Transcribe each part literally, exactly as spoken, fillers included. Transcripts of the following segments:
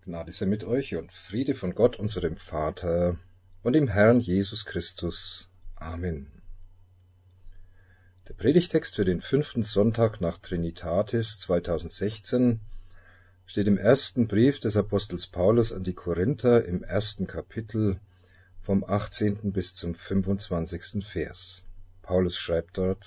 Gnade sei mit euch und Friede von Gott, unserem Vater und dem Herrn Jesus Christus. Amen. Der Predigtext für den fünften Sonntag nach Trinitatis zweitausendsechzehn steht im ersten Brief des Apostels Paulus an die Korinther im ersten Kapitel vom achtzehnten bis zum fünfundzwanzigsten Vers. Paulus schreibt dort: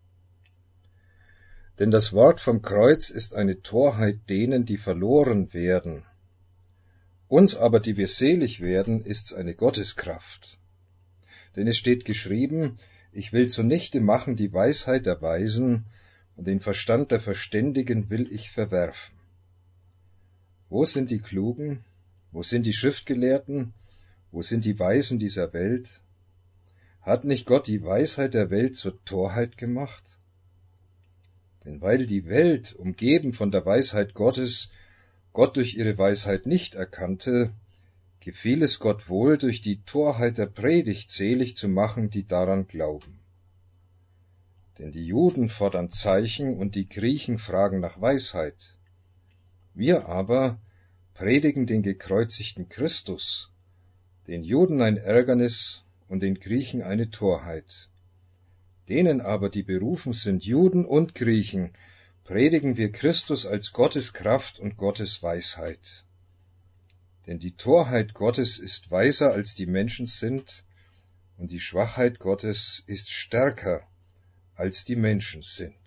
Denn das Wort vom Kreuz ist eine Torheit denen, die verloren werden. Uns aber, die wir selig werden, ist's eine Gotteskraft. Denn es steht geschrieben, ich will zunichte machen die Weisheit der Weisen, und den Verstand der Verständigen will ich verwerfen. Wo sind die Klugen? Wo sind die Schriftgelehrten? Wo sind die Weisen dieser Welt? Hat nicht Gott die Weisheit der Welt zur Torheit gemacht? Denn weil die Welt, umgeben von der Weisheit Gottes, Gott durch ihre Weisheit nicht erkannte, gefiel es Gott wohl, durch die Torheit der Predigt selig zu machen, die daran glauben. Denn die Juden fordern Zeichen und die Griechen fragen nach Weisheit. Wir aber predigen den gekreuzigten Christus, den Juden ein Ärgernis und den Griechen eine Torheit. Denen aber, die berufen sind, Juden und Griechen, predigen wir Christus als Gottes Kraft und Gottes Weisheit. Denn die Torheit Gottes ist weiser als die Menschen sind, und die Schwachheit Gottes ist stärker als die Menschen sind.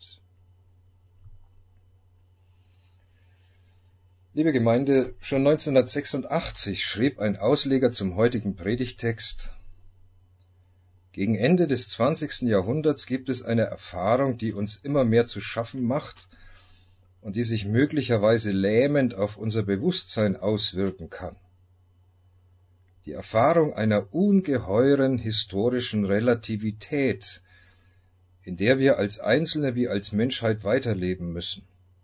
Liebe Gemeinde, schon neunzehnhundertsechsundachtzig schrieb ein Ausleger zum heutigen Predigtext: Gegen Ende des zwanzigsten Jahrhunderts gibt es eine Erfahrung, die uns immer mehr zu schaffen macht und die sich möglicherweise lähmend auf unser Bewusstsein auswirken kann. Die Erfahrung einer ungeheuren historischen Relativität, in der wir als Einzelne wie als Menschheit weiterleben müssen.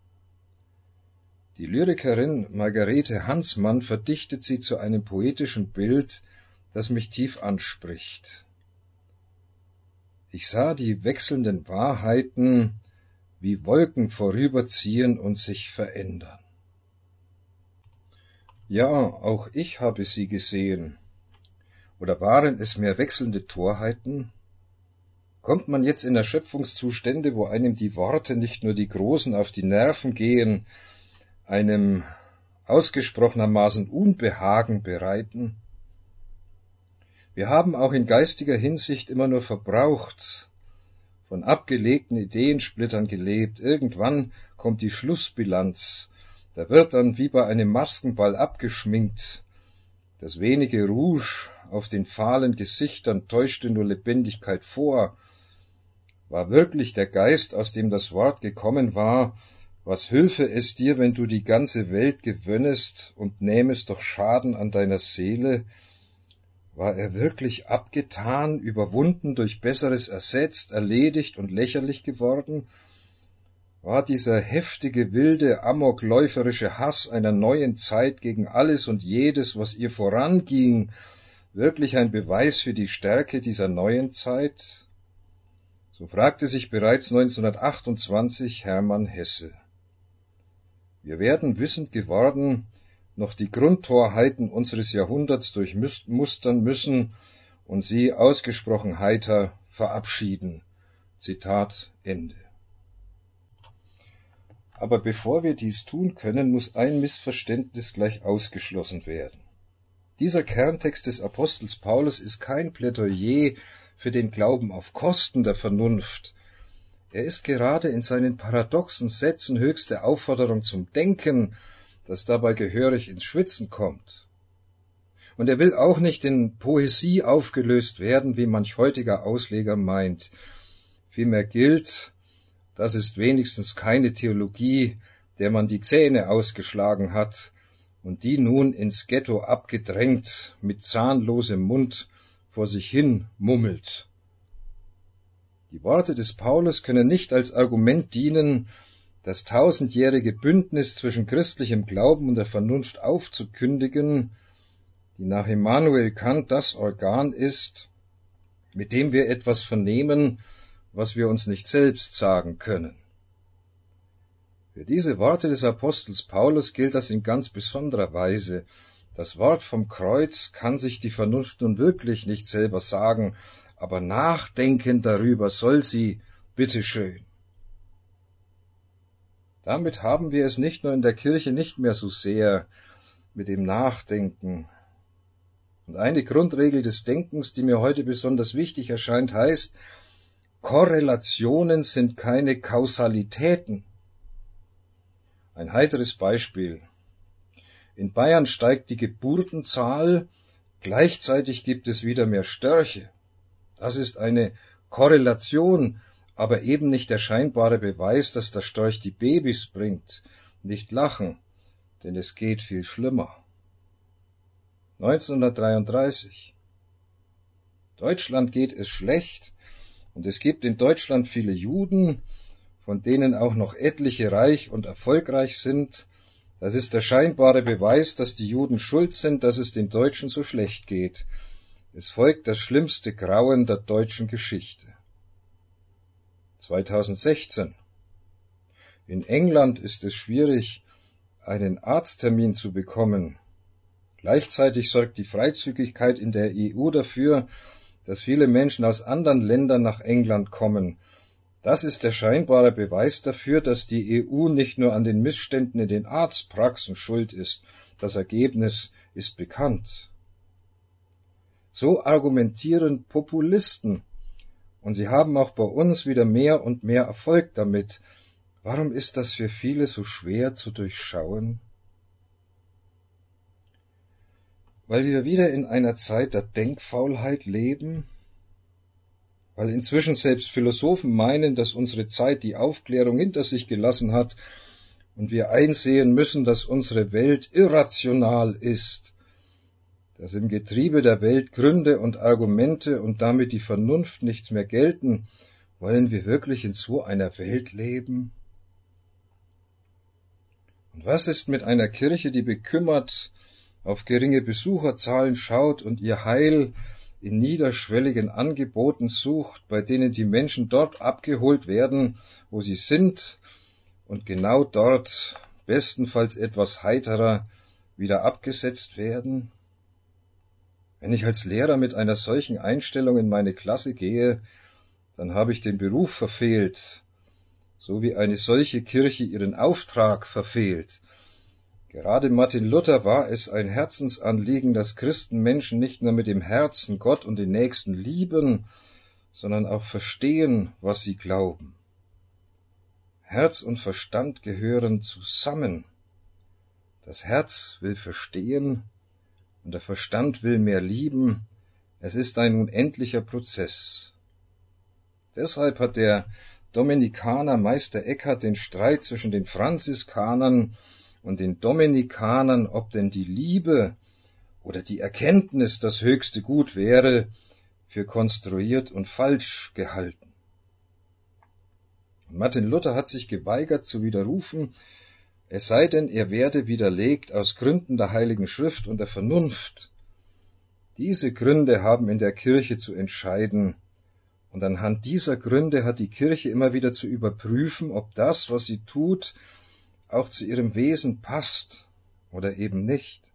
Die Lyrikerin Margarete Hansmann verdichtet sie zu einem poetischen Bild, das mich tief anspricht. Ich sah die wechselnden Wahrheiten wie Wolken vorüberziehen und sich verändern. Ja, auch ich habe sie gesehen. Oder waren es mehr wechselnde Torheiten? Kommt man jetzt in Erschöpfungszustände, wo einem die Worte nicht nur die Großen auf die Nerven gehen, einem ausgesprochenermaßen Unbehagen bereiten? Wir haben auch in geistiger Hinsicht immer nur verbraucht, von abgelegten Ideensplittern gelebt. Irgendwann kommt die Schlussbilanz. Da wird dann wie bei einem Maskenball abgeschminkt. Das wenige Rouge auf den fahlen Gesichtern täuschte nur Lebendigkeit vor. War wirklich der Geist, aus dem das Wort gekommen war, was hülfe es dir, wenn du die ganze Welt gewönnest und nähmest doch Schaden an deiner Seele? War er wirklich abgetan, überwunden, durch Besseres ersetzt, erledigt und lächerlich geworden? War dieser heftige, wilde, amokläuferische Hass einer neuen Zeit gegen alles und jedes, was ihr voranging, wirklich ein Beweis für die Stärke dieser neuen Zeit? So fragte sich bereits neunzehnhundertachtundzwanzig Hermann Hesse. Wir werden wissend geworden, noch die Grundtorheiten unseres Jahrhunderts durchmustern müssen und sie ausgesprochen heiter verabschieden. Zitat Ende. Aber bevor wir dies tun können, muss ein Missverständnis gleich ausgeschlossen werden. Dieser Kerntext des Apostels Paulus ist kein Plädoyer für den Glauben auf Kosten der Vernunft. Er ist gerade in seinen paradoxen Sätzen höchste Aufforderung zum Denken, das dabei gehörig ins Schwitzen kommt. Und er will auch nicht in Poesie aufgelöst werden, wie manch heutiger Ausleger meint. Vielmehr gilt, das ist wenigstens keine Theologie, der man die Zähne ausgeschlagen hat und die nun ins Ghetto abgedrängt mit zahnlosem Mund vor sich hin mummelt. Die Worte des Paulus können nicht als Argument dienen, das tausendjährige Bündnis zwischen christlichem Glauben und der Vernunft aufzukündigen, die nach Immanuel Kant das Organ ist, mit dem wir etwas vernehmen, was wir uns nicht selbst sagen können. Für diese Worte des Apostels Paulus gilt das in ganz besonderer Weise. Das Wort vom Kreuz kann sich die Vernunft nun wirklich nicht selber sagen, aber nachdenken darüber soll sie, bitteschön. Damit haben wir es nicht nur in der Kirche nicht mehr so sehr mit dem Nachdenken. Und eine Grundregel des Denkens, die mir heute besonders wichtig erscheint, heißt, Korrelationen sind keine Kausalitäten. Ein heiteres Beispiel. In Bayern steigt die Geburtenzahl, gleichzeitig gibt es wieder mehr Störche. Das ist eine Korrelation, aber eben nicht der scheinbare Beweis, dass der Storch die Babys bringt. Nicht lachen, denn es geht viel schlimmer. neunzehnhundertdreiunddreißig. Deutschland geht es schlecht und es gibt in Deutschland viele Juden, von denen auch noch etliche reich und erfolgreich sind. Das ist der scheinbare Beweis, dass die Juden schuld sind, dass es den Deutschen so schlecht geht. Es folgt das schlimmste Grauen der deutschen Geschichte. zweitausendsechzehn. In England ist es schwierig, einen Arzttermin zu bekommen. Gleichzeitig sorgt die Freizügigkeit in der E U dafür, dass viele Menschen aus anderen Ländern nach England kommen. Das ist der scheinbare Beweis dafür, dass die E U nicht nur an den Missständen in den Arztpraxen schuld ist. Das Ergebnis ist bekannt. So argumentieren Populisten, und sie haben auch bei uns wieder mehr und mehr Erfolg damit. Warum ist das für viele so schwer zu durchschauen? Weil wir wieder in einer Zeit der Denkfaulheit leben? Weil inzwischen selbst Philosophen meinen, dass unsere Zeit die Aufklärung hinter sich gelassen hat und wir einsehen müssen, dass unsere Welt irrational ist, dass im Getriebe der Welt Gründe und Argumente und damit die Vernunft nichts mehr gelten. Wollen wir wirklich in so einer Welt leben? Und was ist mit einer Kirche, die bekümmert auf geringe Besucherzahlen schaut und ihr Heil in niederschwelligen Angeboten sucht, bei denen die Menschen dort abgeholt werden, wo sie sind und genau dort, bestenfalls etwas heiterer, wieder abgesetzt werden? Wenn ich als Lehrer mit einer solchen Einstellung in meine Klasse gehe, dann habe ich den Beruf verfehlt, so wie eine solche Kirche ihren Auftrag verfehlt. Gerade Martin Luther war es ein Herzensanliegen, dass Christenmenschen nicht nur mit dem Herzen Gott und den Nächsten lieben, sondern auch verstehen, was sie glauben. Herz und Verstand gehören zusammen. Das Herz will verstehen und der Verstand will mehr lieben. Es ist ein unendlicher Prozess. Deshalb hat der Dominikaner Meister Eckhart den Streit zwischen den Franziskanern und den Dominikanern, ob denn die Liebe oder die Erkenntnis das höchste Gut wäre, für konstruiert und falsch gehalten. Und Martin Luther hat sich geweigert zu widerrufen, es sei denn, er werde widerlegt aus Gründen der Heiligen Schrift und der Vernunft. Diese Gründe haben in der Kirche zu entscheiden, und anhand dieser Gründe hat die Kirche immer wieder zu überprüfen, ob das, was sie tut, auch zu ihrem Wesen passt oder eben nicht.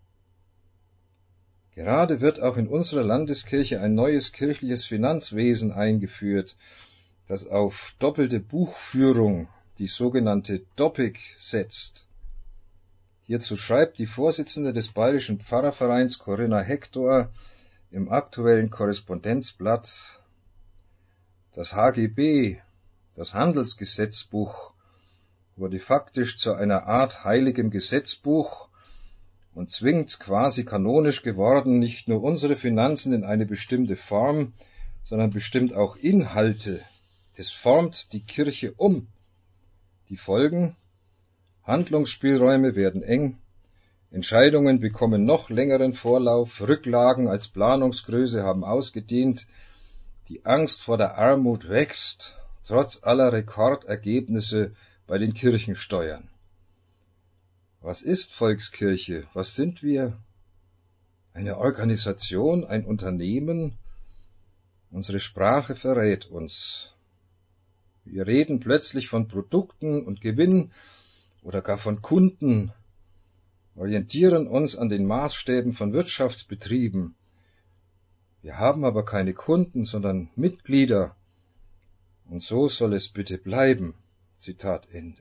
Gerade wird auch in unserer Landeskirche ein neues kirchliches Finanzwesen eingeführt, das auf doppelte Buchführung, die sogenannte Doppik, setzt. Hierzu schreibt die Vorsitzende des Bayerischen Pfarrervereins Corinna Hector im aktuellen Korrespondenzblatt: Das H G B, das Handelsgesetzbuch, wurde faktisch zu einer Art heiligem Gesetzbuch und zwingt quasi kanonisch geworden nicht nur unsere Finanzen in eine bestimmte Form, sondern bestimmt auch Inhalte. Es formt die Kirche um. Die Folgen: Handlungsspielräume werden eng, Entscheidungen bekommen noch längeren Vorlauf, Rücklagen als Planungsgröße haben ausgedient, die Angst vor der Armut wächst, trotz aller Rekordergebnisse bei den Kirchensteuern. Was ist Volkskirche? Was sind wir? Eine Organisation, ein Unternehmen? Unsere Sprache verrät uns. Wir reden plötzlich von Produkten und Gewinn oder gar von Kunden, orientieren uns an den Maßstäben von Wirtschaftsbetrieben. Wir haben aber keine Kunden, sondern Mitglieder. Und so soll es bitte bleiben. Zitat Ende.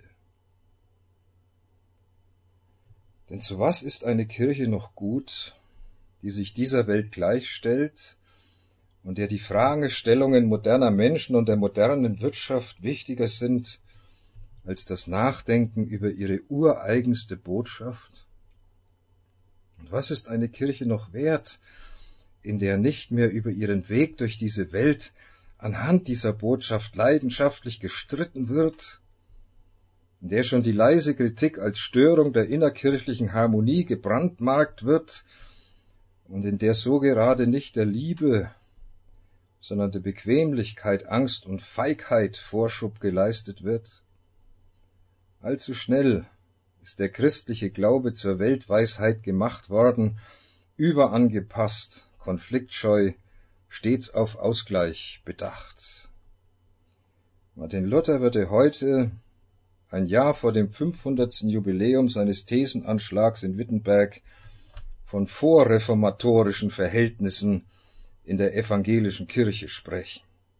Denn zu was ist eine Kirche noch gut, die sich dieser Welt gleichstellt und der die Fragestellungen moderner Menschen und der modernen Wirtschaft wichtiger sind als das Nachdenken über ihre ureigenste Botschaft? Und was ist eine Kirche noch wert, in der nicht mehr über ihren Weg durch diese Welt anhand dieser Botschaft leidenschaftlich gestritten wird, in der schon die leise Kritik als Störung der innerkirchlichen Harmonie gebrandmarkt wird und in der so gerade nicht der Liebe, sondern der Bequemlichkeit, Angst und Feigheit Vorschub geleistet wird? Allzu schnell ist der christliche Glaube zur Weltweisheit gemacht worden, überangepasst, konfliktscheu, stets auf Ausgleich bedacht. Martin Luther würde heute, ein Jahr vor dem fünfhundertsten Jubiläum seines Thesenanschlags in Wittenberg, von vorreformatorischen Verhältnissen in der evangelischen Kirche sprechen.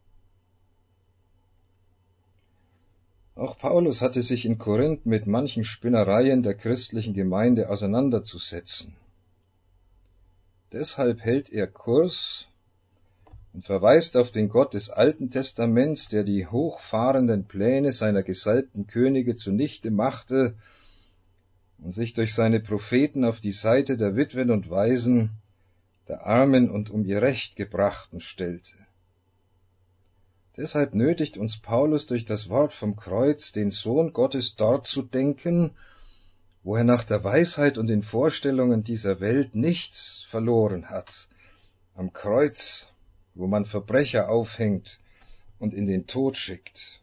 Auch Paulus hatte sich in Korinth mit manchen Spinnereien der christlichen Gemeinde auseinanderzusetzen. Deshalb hält er Kurs und verweist auf den Gott des Alten Testaments, der die hochfahrenden Pläne seiner gesalbten Könige zunichte machte und sich durch seine Propheten auf die Seite der Witwen und Waisen, der Armen und um ihr Recht Gebrachten stellte. Deshalb nötigt uns Paulus durch das Wort vom Kreuz, den Sohn Gottes dort zu denken, wo er nach der Weisheit und den Vorstellungen dieser Welt nichts verloren hat, am Kreuz, wo man Verbrecher aufhängt und in den Tod schickt.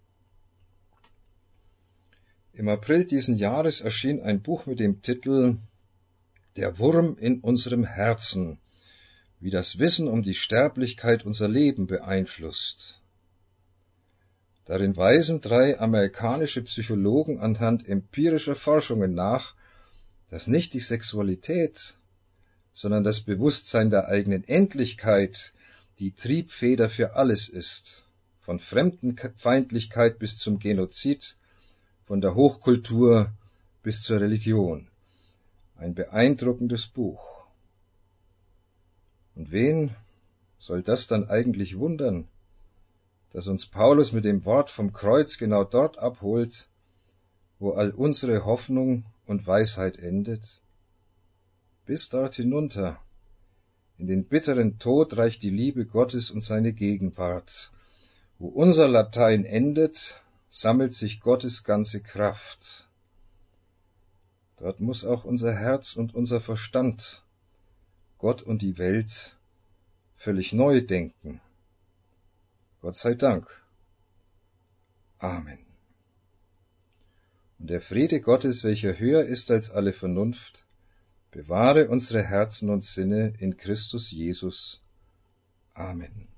Im April diesen Jahres erschien ein Buch mit dem Titel »Der Wurm in unserem Herzen«, wie das Wissen um die Sterblichkeit unser Leben beeinflusst. Darin weisen drei amerikanische Psychologen anhand empirischer Forschungen nach, dass nicht die Sexualität, sondern das Bewusstsein der eigenen Endlichkeit die Triebfeder für alles ist, von Fremdenfeindlichkeit bis zum Genozid, von der Hochkultur bis zur Religion. Ein beeindruckendes Buch. Und wen soll das dann eigentlich wundern, dass uns Paulus mit dem Wort vom Kreuz genau dort abholt, wo all unsere Hoffnung und Weisheit endet? Bis dort hinunter, in den bitteren Tod, reicht die Liebe Gottes und seine Gegenwart. Wo unser Latein endet, sammelt sich Gottes ganze Kraft. Dort muss auch unser Herz und unser Verstand Gott und die Welt völlig neu denken. Gott sei Dank. Amen. Und der Friede Gottes, welcher höher ist als alle Vernunft, bewahre unsere Herzen und Sinne in Christus Jesus. Amen.